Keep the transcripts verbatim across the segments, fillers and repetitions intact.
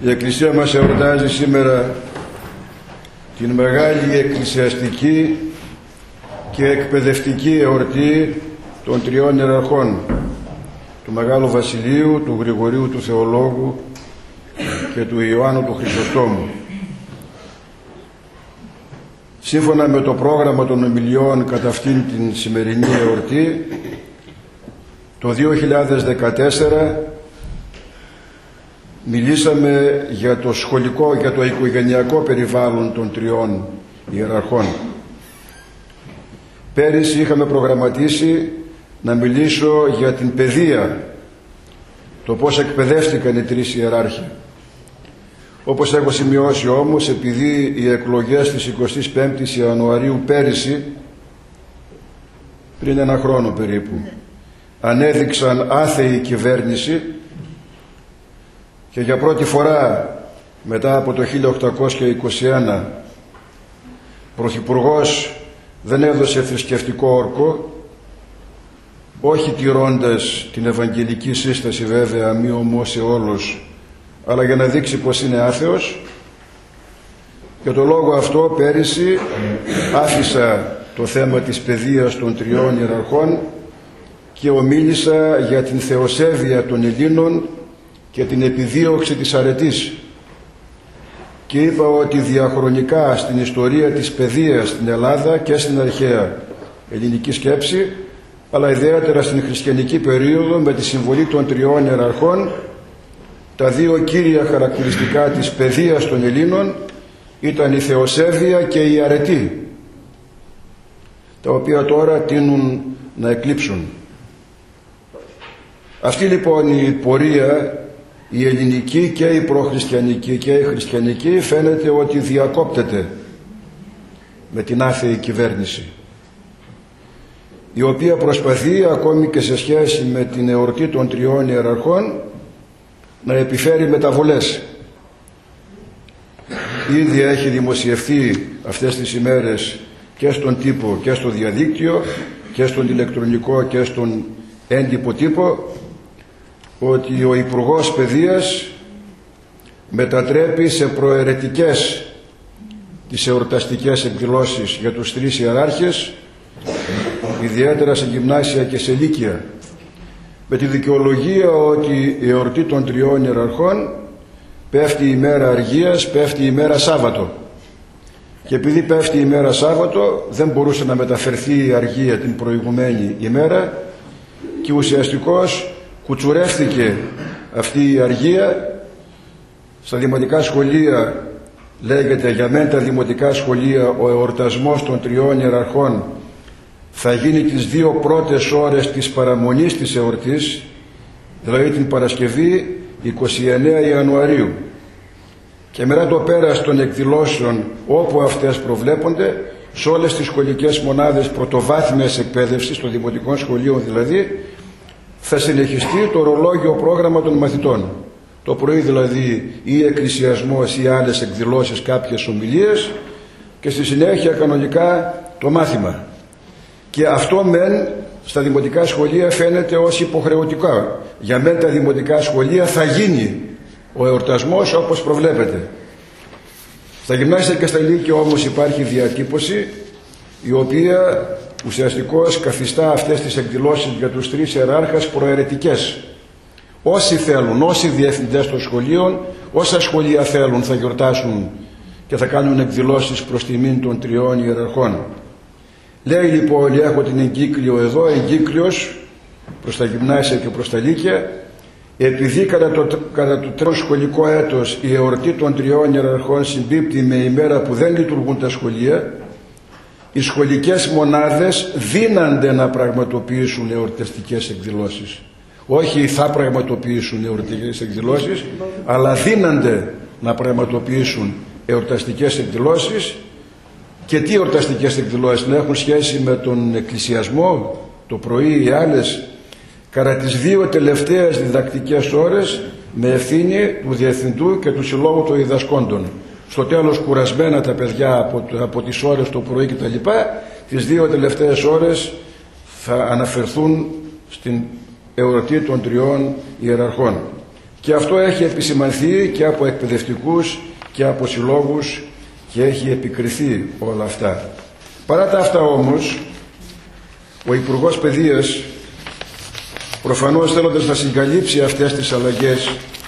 Η Εκκλησία μας εορτάζει σήμερα την μεγάλη εκκλησιαστική και εκπαιδευτική εορτή των τριών ιεραρχών, του Μεγάλου Βασιλείου, του Γρηγορίου του Θεολόγου και του Ιωάννου του Χρυσοστόμου. Σύμφωνα με το πρόγραμμα των ομιλιών κατά αυτήν την σημερινή εορτή, το δύο χιλιάδες δεκατέσσερα μιλήσαμε για το σχολικό, για το οικογενειακό περιβάλλον των τριών ιεραρχών. Πέρυσι είχαμε προγραμματίσει να μιλήσω για την παιδεία, το πώς εκπαιδεύτηκαν οι τρεις ιεράρχοι. Όπως έχω σημειώσει όμως, επειδή οι εκλογές της εικοστής πέμπτης Ιανουαρίου πέρυσι, πριν ένα χρόνο περίπου, ανέδειξαν άθεη κυβέρνηση και για πρώτη φορά μετά από το χίλια οκτακόσια είκοσι ένα πρωθυπουργός δεν έδωσε θρησκευτικό όρκο, όχι τηρώντας την Ευαγγελική σύσταση βέβαια, μη ομός σε όλους, αλλά για να δείξει πως είναι άθεος. Για το λόγο αυτό πέρυσι άφησα το θέμα της παιδείας των τριών ιεραρχών και ομίλησα για την θεοσέβεια των Ελλήνων και την επιδίωξη της αρετής, και είπα ότι διαχρονικά στην ιστορία της παιδείας στην Ελλάδα και στην αρχαία ελληνική σκέψη, αλλά ιδιαίτερα στην χριστιανική περίοδο, με τη συμβολή των τριών ιεραρχών, τα δύο κύρια χαρακτηριστικά της παιδείας των Ελλήνων ήταν η θεοσέβεια και η αρετή, τα οποία τώρα τείνουν να εκλείψουν. Αυτή λοιπόν η πορεία, η ελληνική και η προχριστιανική και η χριστιανική, φαίνεται ότι διακόπτεται με την άθεη κυβέρνηση, η οποία προσπαθεί ακόμη και σε σχέση με την εορτή των τριών ιεραρχών να επιφέρει μεταβολές. Ήδη έχει δημοσιευθεί αυτές τις ημέρες και στον τύπο και στο διαδίκτυο και στον ηλεκτρονικό και στον έντυπο τύπο ότι ο Υπουργός Παιδείας μετατρέπει σε προαιρετικές τις εορταστικές εκδηλώσεις για τους τρεις ιεράρχες, ιδιαίτερα σε γυμνάσια και σε λύκεια, με τη δικαιολογία ότι η εορτή των τριών ιεραρχών πέφτει η μέρα αργίας, πέφτει η μέρα Σάββατο, και επειδή πέφτει η μέρα Σάββατο δεν μπορούσε να μεταφερθεί η αργία την προηγουμένη ημέρα και ουσιαστικώς κουτσουρεύτηκε αυτή η αργία. Στα δημοτικά σχολεία λέγεται, για μένα τα δημοτικά σχολεία, ο εορτασμός των τριών ιεραρχών θα γίνει τις δύο πρώτες ώρες της παραμονής της εορτής, δηλαδή την Παρασκευή εικοστή ενάτη Ιανουαρίου, και μετά το πέρας των εκδηλώσεων όπου αυτές προβλέπονται σε όλες τις σχολικές μονάδες πρωτοβάθμιας εκπαίδευσης, των δημοτικών σχολείων δηλαδή, θα συνεχιστεί το ορολόγιο πρόγραμμα των μαθητών. Το πρωί δηλαδή ή εκκλησιασμός ή άλλες εκδηλώσεις, κάποιες ομιλίες, και στη συνέχεια κανονικά το μάθημα. Και αυτό μεν στα δημοτικά σχολεία φαίνεται ως υποχρεωτικά. Για μένα τα δημοτικά σχολεία θα γίνει ο εορτασμός όπως προβλέπεται. Στα γυμνάσια και στα λύκεια όμως υπάρχει διατύπωση η οποία ουσιαστικώς καθιστά αυτές τις εκδηλώσεις για τους τρεις ιεράρχες προαιρετικές. Όσοι θέλουν, όσοι διευθυντές των σχολείων, όσα σχολεία θέλουν θα γιορτάσουν και θα κάνουν εκδηλώσεις προς τιμήν των τριών ιεραρχών. Λέει λοιπόν, έχω την εγκύκλιο εδώ, εγκύκλιος προς τα γυμνάσια και προς τα λύκεια, επειδή κατά το, κατά το τρέχον σχολικό έτος η εορτή των τριών ιεραρχών συμπίπτει με ημέρα που δεν λειτουργούν τα σχολεία, οι σχολικές μονάδες δύνανται να πραγματοποιήσουν εορταστικές εκδηλώσεις. Όχι θα πραγματοποιήσουν εορταστικές εκδηλώσεις, αλλά δύνανται να πραγματοποιήσουν εορταστικές εκδηλώσεις. Και τι εορταστικές εκδηλώσεις? Να έχουν σχέση με τον εκκλησιασμό το πρωί ή άλλες, κατά τις δύο τελευταίες διδακτικές ώρες, με ευθύνη του Διευθυντού και του Συλλόγου των Διδασκόντων. Στο τέλος κουρασμένα τα παιδιά από, από τις ώρες το πρωί και τα λοιπά, τις δύο τελευταίες ώρες θα αναφερθούν στην εορτή των τριών ιεραρχών. Και αυτό έχει επισημανθεί και από εκπαιδευτικούς και από συλλόγους και έχει επικριθεί όλα αυτά. Παρά τα αυτά όμως, ο Υπουργός Παιδείας, προφανώς θέλοντας να συγκαλύψει αυτές τις αλλαγές,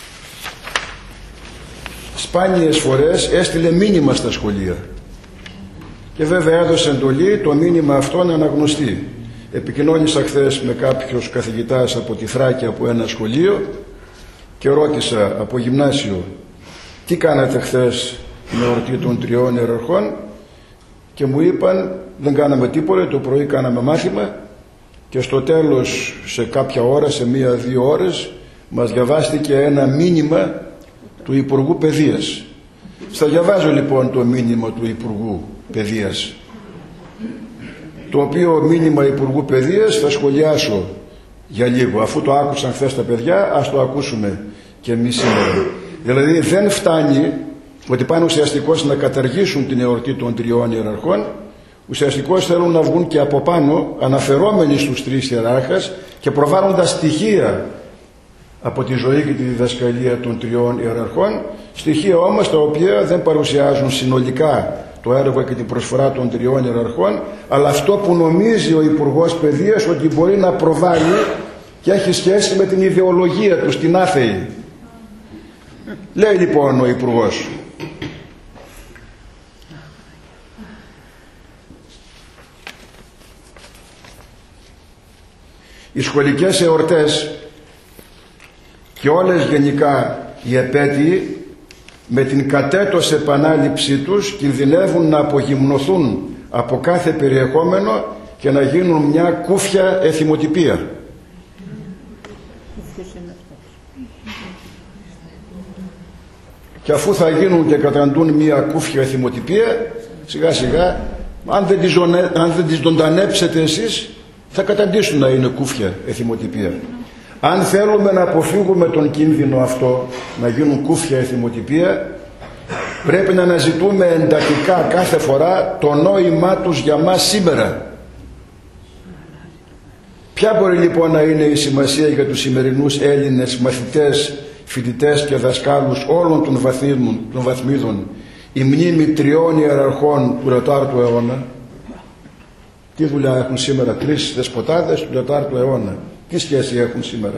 σπάνιες φορές έστειλε μήνυμα στα σχολεία. Και βέβαια έδωσε εντολή το μήνυμα αυτό να αναγνωστεί. Επικοινώνησα χθες με κάποιους καθηγητάς από τη Θράκη από ένα σχολείο και ρώτησα από γυμνάσιο τι κάνατε χθες την εορτή των τριών ιεραρχών και μου είπαν δεν κάναμε τίποτα, το πρωί κάναμε μάθημα και στο τέλος σε κάποια ώρα, σε μία-δύο ώρες μας διαβάστηκε ένα μήνυμα του Υπουργού Παιδείας. Θα διαβάζω λοιπόν το μήνυμα του Υπουργού Παιδείας, το οποίο μήνυμα Υπουργού Παιδείας θα σχολιάσω για λίγο, αφού το άκουσαν χθες τα παιδιά, ας το ακούσουμε και εμείς σήμερα. Δηλαδή δεν φτάνει ότι πάνε ουσιαστικώς να καταργήσουν την εορτή των τριών ιεραρχών, ουσιαστικώς θέλουν να βγουν και από πάνω αναφερόμενοι στους τρεις ιεράρχες και προβάλλοντας στοιχεία από τη ζωή και τη διδασκαλία των τριών ιεραρχών, στοιχεία όμως τα οποία δεν παρουσιάζουν συνολικά το έργο και την προσφορά των τριών ιεραρχών, αλλά αυτό που νομίζει ο Υπουργός Παιδείας ότι μπορεί να προβάλλει και έχει σχέση με την ιδεολογία του, την άθεη. Λέει λοιπόν ο Υπουργός: οι σχολικές εορτές και όλες γενικά οι επέτειοι με την κατέτος επανάληψή τους κινδυνεύουν να απογυμνωθούν από κάθε περιεχόμενο και να γίνουν μια κούφια εθιμοτυπία. Και αφού θα γίνουν και καταντούν μια κούφια εθιμοτυπία, σιγά σιγά αν δεν τις, ζωνε, αν δεν τις ζωντανέψετε εσείς, θα καταντήσουν να είναι κούφια εθιμοτυπία. Αν θέλουμε να αποφύγουμε τον κίνδυνο αυτό, να γίνουν κούφια εθιμοτυπία, πρέπει να αναζητούμε εντατικά κάθε φορά το νόημά τους για μας σήμερα. Ποια μπορεί λοιπόν να είναι η σημασία για τους σημερινούς Έλληνες μαθητές, φοιτητές και δασκάλους όλων των, βαθμίδων, των βαθμίδων η μνήμη τριών ιεραρχών του τετάρτου αιώνα? Τι δουλειά έχουν σήμερα τρεις δεσποτάδες του τετάρτου αιώνα? Τι σχέση έχουν σήμερα?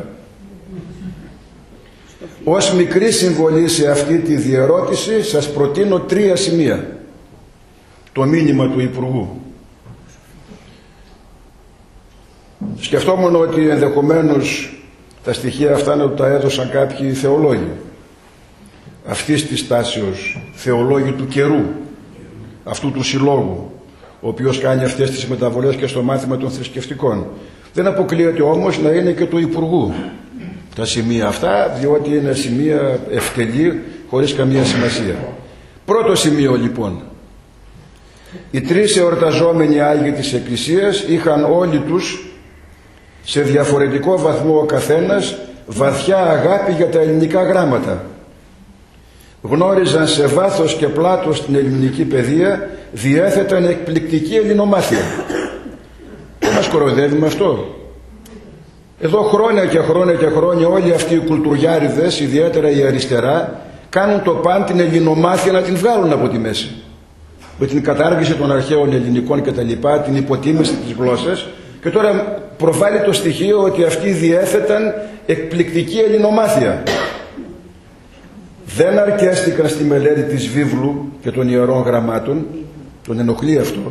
Ως μικρή συμβολή σε αυτή τη διερώτηση σας προτείνω τρία σημεία. Το μήνυμα του Υπουργού. Σκεφτόμουν ότι ενδεχομένως τα στοιχεία αυτά να τα έδωσαν κάποιοι θεολόγοι αυτής της τάσεως, θεολόγοι του καιρού, αυτού του συλλόγου, ο οποίος κάνει αυτές τις μεταβολές και στο μάθημα των θρησκευτικών. Δεν αποκλείεται όμως να είναι και του Υπουργού τα σημεία αυτά, διότι είναι σημεία ευτελή, χωρίς καμία σημασία. Πρώτο σημείο λοιπόν: οι τρεις εορταζόμενοι Άγιοι της Εκκλησίας είχαν όλοι τους, σε διαφορετικό βαθμό ο καθένας, βαθιά αγάπη για τα ελληνικά γράμματα. Γνώριζαν σε βάθος και πλάτος την ελληνική παιδεία, διέθεταν εκπληκτική ελληνομάθεια. Δεν μας κοροϊδεύει με αυτό? Εδώ χρόνια και χρόνια και χρόνια όλοι αυτοί οι κουλτουριάριδες, ιδιαίτερα η αριστερά, κάνουν το παν την ελληνομάθεια να την βγάλουν από τη μέση. Με την κατάργηση των αρχαίων ελληνικών και τα λοιπά, την υποτίμηση της γλώσσας, και τώρα προβάλλει το στοιχείο ότι αυτοί διέθεταν εκπληκτική ελληνομάθεια. Δεν αρκέστηκαν στη μελέτη της βίβλου και των ιερών γραμμάτων, τον ενοχλεί αυτό,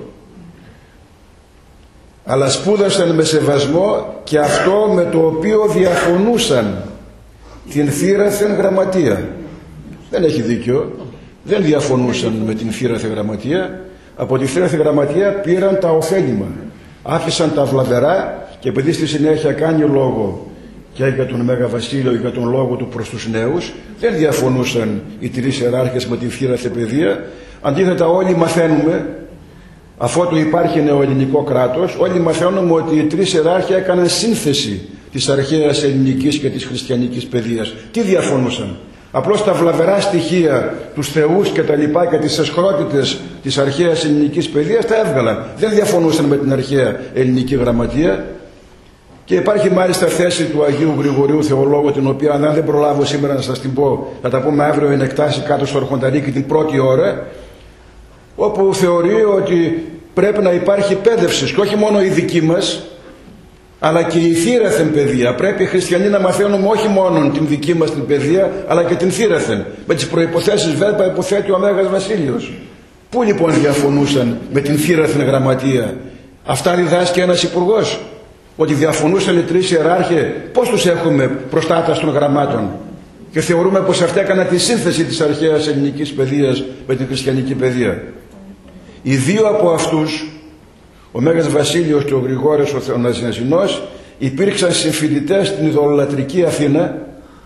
αλλά σπούδασαν με σεβασμό και αυτό με το οποίο διαφωνούσαν, την θύραθεν γραμματεία. Δεν έχει δίκιο, δεν διαφωνούσαν με την θύραθεν γραμματεία. Από τη θύραθεν γραμματεία πήραν τα ωφέλιμα, άφησαν τα βλαβερά, και επειδή στη συνέχεια κάνει λόγο και για τον Μέγα Βασίλειο για τον λόγο του προς τους νέους, δεν διαφωνούσαν οι τρεις ιεράρχες με την θύραθεν παιδεία. Αντίθετα όλοι μαθαίνουμε, αφότου υπάρχει νεοελληνικό κράτος, όλοι μαθαίνουμε ότι οι τρεις ιεράρχοι έκαναν σύνθεση της αρχαίας ελληνικής και της χριστιανικής παιδείας. Τι διαφωνούσαν? Απλώς τα βλαβερά στοιχεία, τους θεούς και τα λοιπά και τις εσχρότητες της αρχαίας ελληνικής παιδείας τα έβγαλαν. Δεν διαφωνούσαν με την αρχαία ελληνική γραμματεία. Και υπάρχει μάλιστα θέση του Αγίου Γρηγορίου Θεολόγου, την οποία αν δεν προλάβω σήμερα να σας την πω, θα τα πούμε αύριο, είναι εκτάσει κάτω στο Αρχονταρίκι την πρώτη ώρα, όπου θεωρεί ότι πρέπει να υπάρχει εκπαίδευση, και όχι μόνο η δική μας, αλλά και η θύραθεν παιδεία. Πρέπει οι χριστιανοί να μαθαίνουμε όχι μόνο την δική μας την παιδεία, αλλά και την θύραθεν. Με τις προϋποθέσεις βέβαια υποθέτει ο Μέγας Βασίλειος. Πού λοιπόν διαφωνούσαν με την θύραθεν γραμματεία? Αυτά διδάσκει ένας υπουργός? Ότι διαφωνούσαν οι τρεις ιεράρχες? Πώς τους έχουμε προστάτας των γραμμάτων? Και θεωρούμε πως αυτά έκαναν τη σύνθεση της αρχαίας ελληνικής παιδείας με την χριστιανική παιδεία. Οι δύο από αυτούς, ο Μέγας Βασίλειος και ο Γρηγόρης ο Θεοναζιναζινός, υπήρξαν συμφοιτητές στην ειδωλολατρική Αθήνα,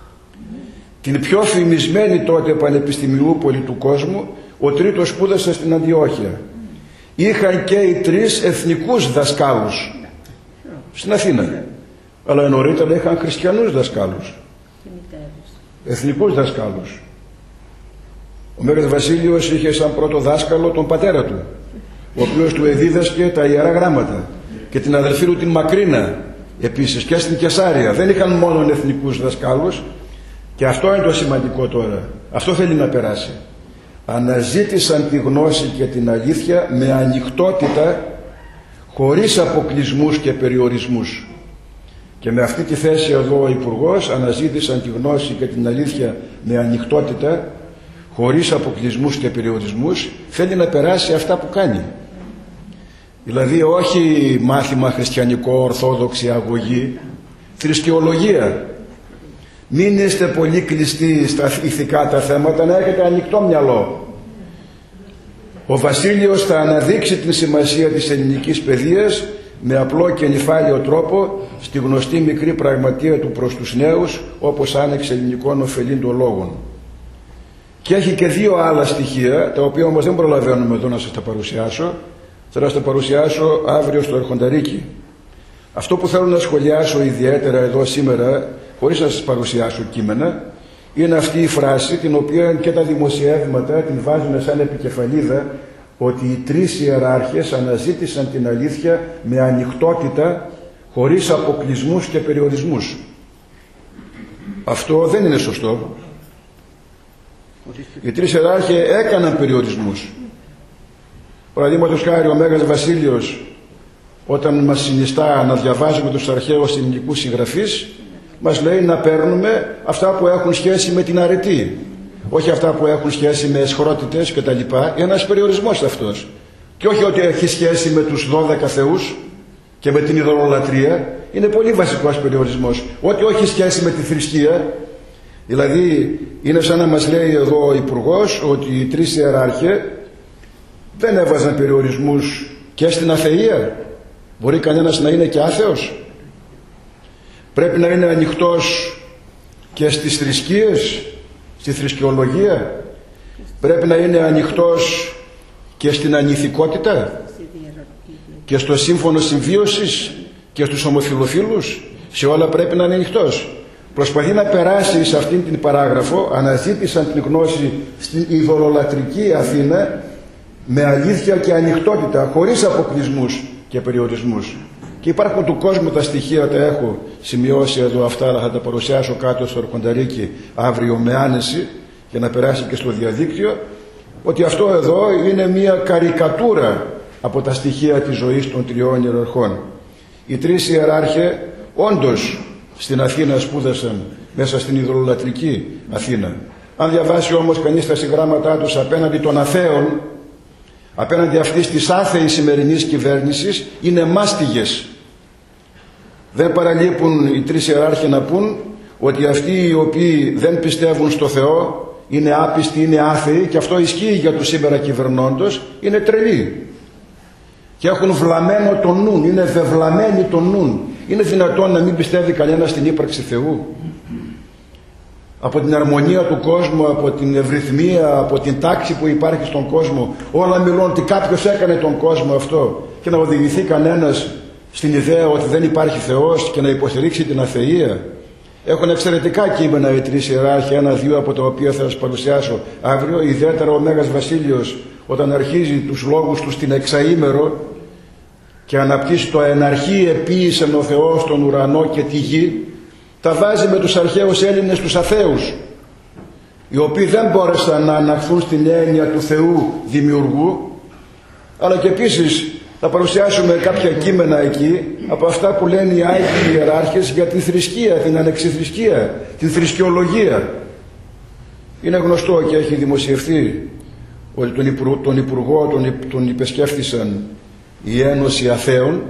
την πιο φημισμένη τότε πανεπιστημιούπολη του κόσμου. Ο τρίτος σπούδασε στην Αντιόχεια. Είχαν και οι τρεις εθνικούς δασκάλους στην Αθήνα, αλλά νωρίτερα είχαν χριστιανούς δασκάλους, εθνικούς δασκάλους. Ο Μέγας Βασίλειος είχε σαν πρώτο δάσκαλο τον πατέρα του, ο οποίος του εδίδασκε τα Ιερά Γράμματα, και την αδελφή του την Μακρίνα επίσης, και στην Κεσάρια. Δεν είχαν μόνο εθνικούς δασκάλους, και αυτό είναι το σημαντικό τώρα. Αυτό θέλει να περάσει. Αναζήτησαν τη γνώση και την αλήθεια με ανοιχτότητα, χωρίς αποκλεισμούς και περιορισμούς. Και με αυτή τη θέση εδώ ο Υπουργός, αναζήτησαν τη γνώση και την αλήθεια με ανοιχτότητα, χωρίς αποκλεισμούς και περιορισμούς, θέλει να περάσει αυτά που κάνει. Δηλαδή όχι μάθημα χριστιανικό, ορθόδοξη αγωγή, θρησκεολογία. Μην είστε πολύ κλειστοί στα ηθικά τα θέματα, να έχετε ανοιχτό μυαλό. Ο Βασίλειος θα αναδείξει την σημασία της ελληνικής παιδείας με απλό και νυφάλιο τρόπο στη γνωστή μικρή πραγματεία του προς τους νέους, όπως άνοιξε ελληνικών ωφελήν λόγων. Και έχει και δύο άλλα στοιχεία, τα οποία όμως δεν προλαβαίνουμε εδώ να σας τα παρουσιάσω. Θα σας τα παρουσιάσω αύριο στο Αρχονταρίκι. Αυτό που θέλω να σχολιάσω ιδιαίτερα εδώ σήμερα, χωρίς να σας παρουσιάσω κείμενα, είναι αυτή η φράση, την οποία και τα δημοσιεύματα την βάζουν σαν επικεφαλίδα, ότι οι τρεις ιεράρχες αναζήτησαν την αλήθεια με ανοιχτότητα, χωρίς αποκλεισμούς και περιορισμούς. Αυτό δεν είναι σωστό. Οι τρεις ιεράρχες έκαναν περιορισμούς. Παραδείγματος χάρη, ο Μέγας Βασίλειος, όταν μας συνιστά να διαβάζουμε τους αρχαίους ελληνικούς συγγραφείς, μας λέει να παίρνουμε αυτά που έχουν σχέση με την αρετή, όχι αυτά που έχουν σχέση με εσχρότητες και τα λοιπά. Ένας περιορισμός αυτός. Και όχι ότι έχει σχέση με τους δώδεκα θεούς και με την ειδωλολατρία. Είναι πολύ βασικός περιορισμός. Ό,τι όχι σχέση με τη θρησκεία. Δηλαδή είναι σαν να μας λέει εδώ ο Υπουργός ότι οι τρεις ιεράρχες δεν έβαζαν περιορισμούς και στην αθεία. Μπορεί κανένας να είναι και άθεος? Πρέπει να είναι ανοιχτός και στις θρησκείες, στη θρησκεολογία? Πρέπει να είναι ανοιχτός και στην ανηθικότητα και στο σύμφωνο συμβίωσης και στους ομοφυλοφίλους? Σε όλα πρέπει να είναι ανοιχτός. Προσπαθεί να περάσει σε αυτήν την παράγραφο, αναζήτησαν την γνώση στην ειδωλολατρική Αθήνα με αλήθεια και ανοιχτότητα, χωρίς αποκλεισμούς και περιορισμούς. Και υπάρχουν του κόσμου τα στοιχεία, τα έχω σημειώσει εδώ αυτά, αλλά θα τα παρουσιάσω κάτω στο Αρχονταρίκι αύριο με άνεση για να περάσει και στο διαδίκτυο, ότι αυτό εδώ είναι μια καρικατούρα από τα στοιχεία της ζωής των τριών ιεραρχών. Οι τρεις ιεράρχες όντως στην Αθήνα σπούδασαν, μέσα στην ειδωλολατρική Αθήνα. Αν διαβάσει όμως κανείς τα συγγράμματά τους απέναντι των αθέων, απέναντι αυτής της άθεης σημερινής κυβέρνησης, είναι μάστιγες. Δεν παραλείπουν οι τρεις ιεράρχες να πούν ότι αυτοί οι οποίοι δεν πιστεύουν στο Θεό είναι άπιστοι, είναι άθεοι, και αυτό ισχύει για τους σήμερα κυβερνώντος, είναι τρελοί και έχουν βλαμμένο τον νουν, είναι βεβλαμένοι τον νουν. Είναι δυνατόν να μην πιστεύει κανένας στην ύπαρξη Θεού? Από την αρμονία του κόσμου, από την ευρυθμία, από την τάξη που υπάρχει στον κόσμο, όλα μιλούν ότι κάποιος έκανε τον κόσμο αυτό, και να οδηγηθεί κανένας στην ιδέα ότι δεν υπάρχει Θεός και να υποστηρίξει την αθεία? Έχουν εξαιρετικά κείμενα οι τρεις ιεράρχοι, ένα-δύο από τα οποία θα σας παρουσιάσω αύριο. Ιδιαίτερα ο Μέγας Βασίλειος, όταν αρχίζει τους λόγους του στην εξαήμερο και αναπτύσσει το «εναρχή επίησεν ο Θεός τον ουρανό και τη γη», τα βάζει με τους αρχαίους Έλληνες τους αθέους, οι οποίοι δεν μπόρεσαν να αναχθούν στην έννοια του Θεού δημιουργού. Αλλά και επίσης θα παρουσιάσουμε κάποια κείμενα εκεί από αυτά που λένε οι Άγιοι Ιεράρχες για την θρησκεία, την ανεξιθρησκεία, την θρησκεολογία. Είναι γνωστό και έχει δημοσιευθεί ότι τον, υπουργό, τον Υπουργό τον, τον υπεσκέφθησαν η Ένωση Αθέων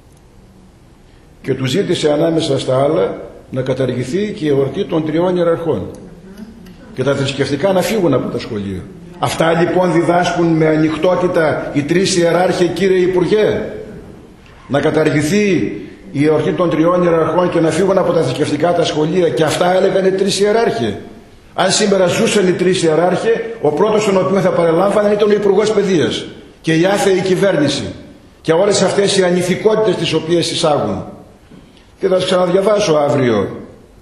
και του ζήτησε ανάμεσα στα άλλα να καταργηθεί και η εορτή των τριών ιεραρχών και τα θρησκευτικά να φύγουν από τα σχολεία. Αυτά λοιπόν διδάσκουν με ανοιχτότητα οι τρεις ιεράρχοι, κύριε Υπουργέ? Να καταργηθεί η εορτή των τριών ιεραρχών και να φύγουν από τα θρησκευτικά τα σχολεία? Και αυτά έλεγαν οι τρεις ιεράρχοι. Αν σήμερα ζούσαν οι τρεις ιεράρχοι, ο πρώτος τον οποίο θα παρελάμβαναν ήταν ο Υπουργός Παιδείας και η άθεη κυβέρνηση και όλες αυτές οι ανηθικότητες τις οποίες εισάγουν. Και θα σας ξαναδιαβάσω αύριο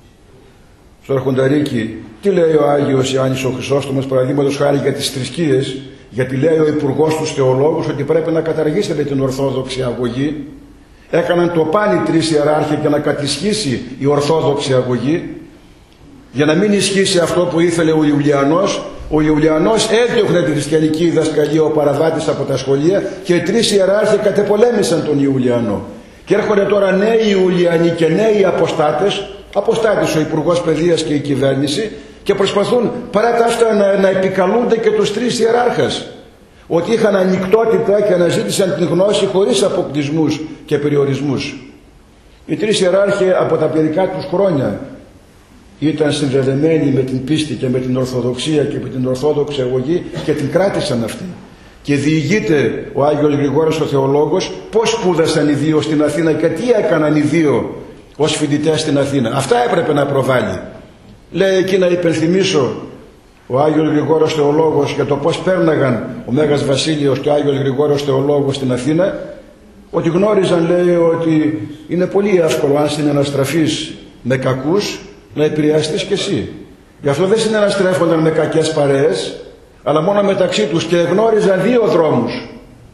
στο Αρχονταρίκι τι λέει ο Άγιος Ιωάννης ο Χρυσόστομος, παραδείγματος χάρη για τις θρησκείες, γιατί λέει ο Υπουργός τους Θεολόγους ότι πρέπει να καταργήσετε την Ορθόδοξη αγωγή. Έκαναν το πάλι τρεις ιεράρχοι για να κατησχίσει η Ορθόδοξη αγωγή, για να μην ισχύσει αυτό που ήθελε ο Ιουλιανός. Ο Ιουλιανός έδιωχνε τη χριστιανική διδασκαλία, ο Παραβάτης, από τα σχολεία και οι τρεις ιεράρχοι κατεπολέμησαν τον Ιουλιανό. Και έρχονται τώρα νέοι Ιουλιανοί και νέοι αποστάτες, αποστάτης ο Υπουργός Παιδείας και η κυβέρνηση, και προσπαθούν παρά τα αυτά να, να επικαλούνται και τους τρεις ιεράρχες, ότι είχαν ανοιχτότητα και αναζήτησαν την γνώση χωρίς αποκλεισμούς και περιορισμούς. Οι τρεις ιεράρχοι από τα παιδικά τους χρόνια ήταν συνδεδεμένοι με την πίστη και με την Ορθοδοξία και με την Ορθόδοξη αγωγή και την κράτησαν αυτή. Και διηγείται ο Άγιος Γρηγόρης ο Θεολόγος πώς σπούδασαν οι δύο στην Αθήνα και τι έκαναν οι δύο ως φοιτητές στην Αθήνα. Αυτά έπρεπε να προβάλλει. Λέει εκεί να υπενθυμίσω ο Άγιος Γρηγόρος Θεολόγος για το πώς πέρναγαν ο Μέγας Βασίλειος και ο Άγιος Γρηγόρος Θεολόγος στην Αθήνα, ότι γνώριζαν, λέει, ότι είναι πολύ εύκολο αν συναναστραφείς με κακούς να επηρεαστείς κι εσύ. Γι' αυτό δεν συναναστρέφονταν με κακές παρέες, αλλά μόνο μεταξύ τους, και γνώριζαν δύο δρόμους.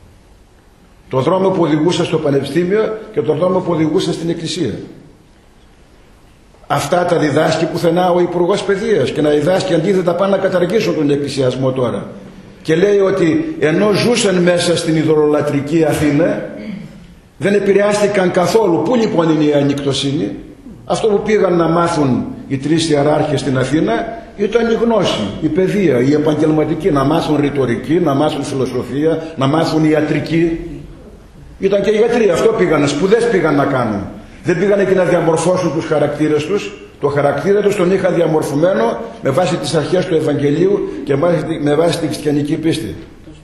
Το δρόμο που οδηγούσε στο πανεπιστήμιο και το δρόμο που οδηγούσε στην εκκλησία. Αυτά τα διδάσκει πουθενά ο Υπουργός Παιδείας, και να διδάσκει αντίθετα πάνε να καταργήσουν τον εκκλησιασμό τώρα. Και λέει ότι ενώ ζούσαν μέσα στην ειδωλολατρική Αθήνα δεν επηρεάστηκαν καθόλου. Πού λοιπόν είναι η ανοιχτοσύνη? Αυτό που πήγαν να μάθουν οι τρεις ιεράρχες στην Αθήνα ήταν η γνώση, η παιδεία, η επαγγελματική, να μάθουν ρητορική, να μάθουν φιλοσοφία, να μάθουν ιατρική. Ήταν και οι γιατροί, αυτό πήγαν, σπουδές πήγαν να κάνουν. Δεν πήγαν εκεί να διαμορφώσουν τους χαρακτήρες τους. Το χαρακτήρα τους τον είχαν διαμορφωμένο με βάση τις αρχές του Ευαγγελίου και με βάση την χριστιανική πίστη.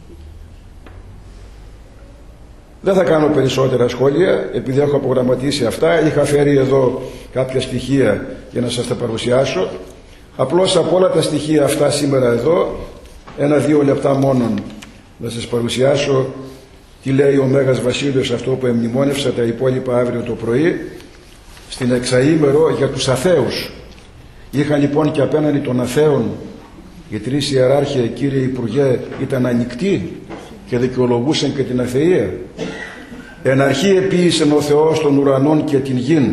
Δεν θα κάνω περισσότερα σχόλια επειδή έχω απογραμματίσει αυτά. Είχα φέρει εδώ κάποια στοιχεία για να σας τα παρουσιάσω. Απλώς από όλα τα στοιχεία αυτά σήμερα εδώ, ένα-δύο λεπτά μόνον να σας παρουσιάσω τι λέει ο Μέγας Βασίλειος, αυτό που εμνημόνευσα, τα υπόλοιπα αύριο το πρωί, στην εξαήμερο για τους αθέους. Είχαν λοιπόν και απέναντι των αθέων οι τρεις ιεράρχοι, κύριε Υπουργέ, ήταν ανοιχτοί και δικαιολογούσαν και την αθεία. Εν αρχή επίησεν ο Θεός των ουρανών και την γην,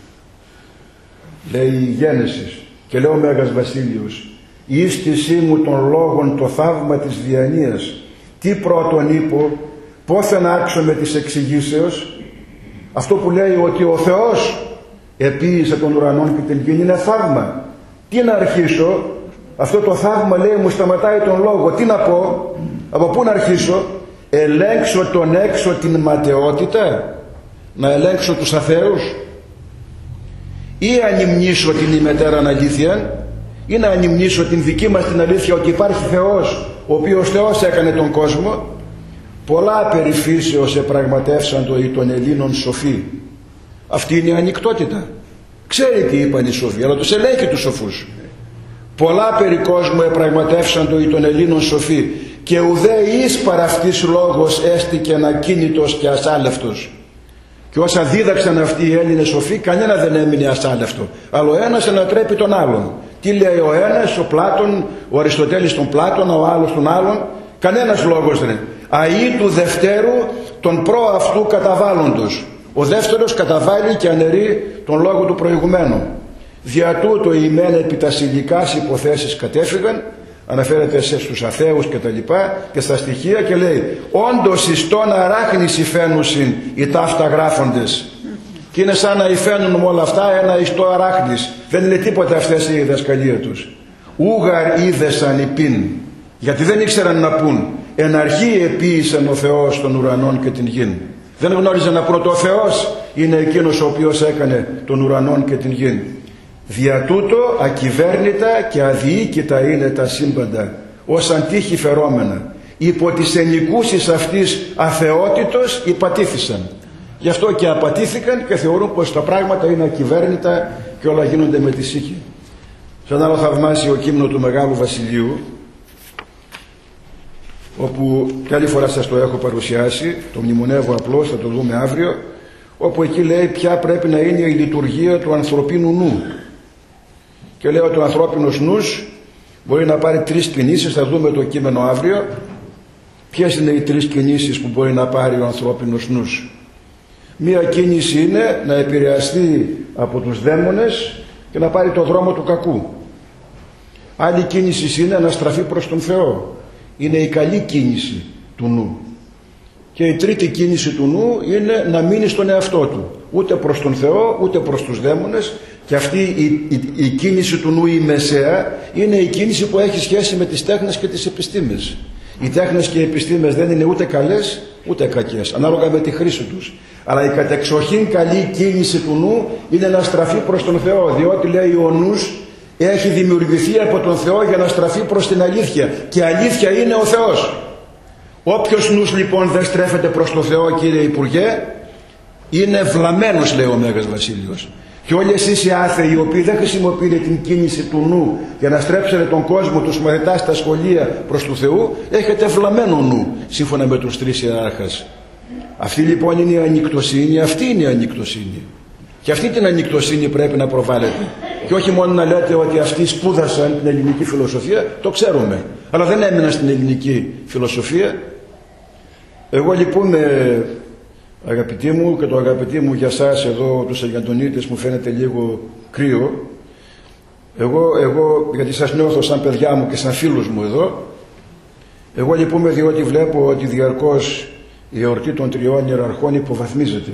λέει η Γένεσης. Και λέει ο Μέγας Βασίλειος, η ίστησή μου των λόγων το θαύμα της διανοίας, τι πρώτον είπω, πόθεν άξω με της εξηγήσεως. Αυτό που λέει ότι ο Θεός επίησε των ουρανών και την γην είναι θαύμα. Τι να αρχίσω? Αυτό το θαύμα, λέει, μου σταματάει τον λόγο. Τι να πω? Από πού να αρχίσω? Ελέγξω τον έξω την ματαιότητα, να ελέγξω τους αθέους, ή ανυμνήσω την ημετέραν αλήθεια, ή να ανυμνήσω την δική μας την αλήθεια ότι υπάρχει Θεός, ο οποίος Θεός έκανε τον κόσμο. Πολλά περί φύσεως επραγματεύσαντο ή των Ελλήνων σοφοί. Αυτή είναι η ανοιχτότητα. Ξέρει τι είπαν οι σοφοί, αλλά τους ελέγχει τους σοφούς. Πολλά περί κόσμου επραγματεύσαντο ή των Ελλήνων σοφοί, και ουδέ εις παραυτής λόγος έστηκεν ακίνητος και ασάλευτος. Και όσα δίδαξαν αυτοί οι Έλληνες σοφοί, κανένα δεν έμεινε ασάλευτο. Αλλά ο ένας ανατρέπει τον άλλον. Τι λέει ο ένας, ο Πλάτων, ο Αριστοτέλης τον Πλάτωνα, ο άλλος τον άλλον? Κανένας λόγος δεν είναι. αεί του δευτέρου τον προ αυτού καταβάλλοντος. Ο δεύτερος καταβάλει και αναιρεί τον λόγο του προηγουμένου. Δια τούτο οι μεν επί τα συλλικάς υποθέσεις κατέφυγαν, αναφέρεται στους αθέους και τα λοιπά και στα στοιχεία και λέει όντως εις τον αράχνης υφαίνουσιν οι ταύτα γράφοντες. Και είναι σαν να υφαίνουν με όλα αυτά ένα ιστό αράχνης. Δεν είναι τίποτα αυτές οι διδασκαλία τους. Ούγαρ είδεσαν υπήν, γιατί δεν ήξεραν να πούν. Εν αρχή επίησαν ο Θεός των ουρανών και την γην. Δεν γνώριζαν να πούν ο Θεός είναι εκείνος ο οποίος έκανε των ουρανών και την γην. Δια τούτο ακυβέρνητα και αδιοίκητα είναι τα σύμπαντα, ως αντίχη φερόμενα. Υπό τις ενικούσεις αυτής αθεότητος υπατήθησαν. Γι' αυτό και απατήθηκαν και θεωρούν πως τα πράγματα είναι ακυβέρνητα και όλα γίνονται με τη σύγχη. Σε ένα άλλο θαυμάσιο κείμενο του Μεγάλου Βασιλείου, όπου κι άλλη φορά σας το έχω παρουσιάσει, το μνημονεύω απλώς, θα το δούμε αύριο, όπου εκεί λέει ποια πρέπει να είναι η λειτουργία του ανθρωπίνου νου. Και λέει ότι ο ανθρώπινος νους μπορεί να πάρει τρεις κινήσεις, θα δούμε το κείμενο αύριο. Ποιες είναι οι τρεις κινήσεις που μπορεί να πάρει ο ανθρώπινος νους? Μία κίνηση είναι να επηρεαστεί από τους δαίμονες και να πάρει το δρόμο του κακού. Άλλη κίνηση είναι να στραφεί προς τον Θεό. Είναι η καλή κίνηση του νου. Και η τρίτη κίνηση του νου είναι να μείνει στον εαυτό του. Ούτε προς τον Θεό, ούτε προς τους δαίμονες. Και αυτή η, η, η κίνηση του νου, η μεσαία, είναι η κίνηση που έχει σχέση με τις τέχνες και τις επιστήμες. Οι τέχνες και οι επιστήμες δεν είναι ούτε καλές ούτε κακές, ανάλογα με τη χρήση τους. Αλλά η κατεξοχήν καλή κίνηση του νου είναι να στραφεί προς τον Θεό, διότι λέει ο νους έχει δημιουργηθεί από τον Θεό για να στραφεί προς την αλήθεια και αλήθεια είναι ο Θεός. Όποιος νους λοιπόν δεν στρέφεται προς τον Θεό, κύριε Υπουργέ, είναι βλαμμένος, λέει ο Μέγας Βασίλειος. Και όλοι εσείς οι άθεοι, οι οποίοι δεν χρησιμοποιείτε την κίνηση του νου για να στρέψετε τον κόσμο, τους μαθητάς στα σχολεία προς του Θεού, έχετε βλαμμένο νου, σύμφωνα με τους τρεις ιεράρχες. Αυτή λοιπόν είναι η ανικτοσύνη, αυτή είναι η ανικτοσύνη. Και αυτή την ανικτοσύνη πρέπει να προβάλλετε. Και όχι μόνο να λέτε ότι αυτοί σπούδασαν την ελληνική φιλοσοφία, το ξέρουμε. Αλλά δεν έμειναν στην ελληνική φιλοσοφία. Εγώ λυπούμαι, αγαπητοί μου, και το αγαπητοί μου για σας εδώ τους Αγιαντονίτες μου φαίνεται λίγο κρύο. Εγώ, εγώ, γιατί σας νιώθω σαν παιδιά μου και σαν φίλους μου εδώ, εγώ λυπούμαι διότι βλέπω ότι διαρκώς η εορτή των τριών ιεραρχών υποβαθμίζεται.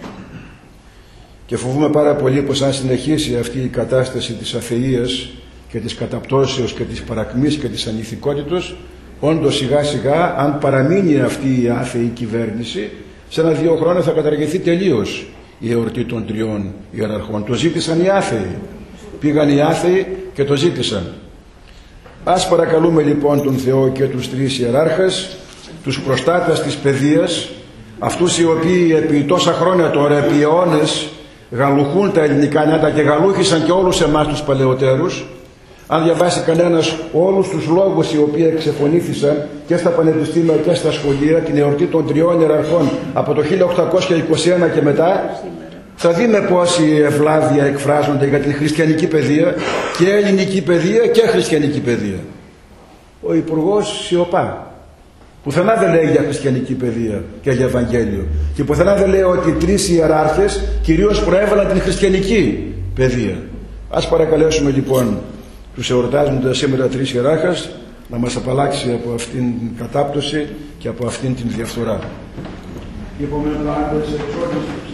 Και φοβούμαι πάρα πολύ πως αν συνεχίσει αυτή η κατάσταση της αθείας και της καταπτώσεως και της παρακμής και της ανηθικότητος, όντως σιγά σιγά αν παραμείνει αυτή η άθεη κυβέρνηση, σε ένα-δύο χρόνια θα καταργηθεί τελείως η εορτή των τριών ιεραρχών. Το ζήτησαν οι άθεοι. Πήγαν οι άθεοι και το ζήτησαν. Ας παρακαλούμε λοιπόν τον Θεό και τους τρεις ιεράρχες, τους προστάτες της παιδείας, αυτούς οι οποίοι επί τόσα χρόνια τώρα, επί αιώνες, γαλουχούν τα ελληνικά νιάτα και γαλούχησαν και όλους εμάς τους παλαιότερους. Αν διαβάσει κανένας όλους τους λόγους οι οποίοι εξεφωνήθησαν και στα πανεπιστήμια και στα σχολεία την εορτή των τριών ιεραρχών από το χίλια οκτακόσια είκοσι ένα και μετά, θα δει με πόση ευλάβεια εκφράζονται για την χριστιανική παιδεία, και ελληνική παιδεία και χριστιανική παιδεία. Ο Υπουργός σιωπά. Πουθενά δεν λέει για χριστιανική παιδεία και για Ευαγγέλιο. Και πουθενά δεν λέει ότι οι τρεις ιεράρχες κυρίως προέβαλαν την χριστιανική παιδεία. Ας παρακαλέσουμε λοιπόν τους εορτάζοντας σήμερα τρεις ιεράρχες να μας απαλλάξει από αυτήν την κατάπτωση και από αυτήν την διαφθορά.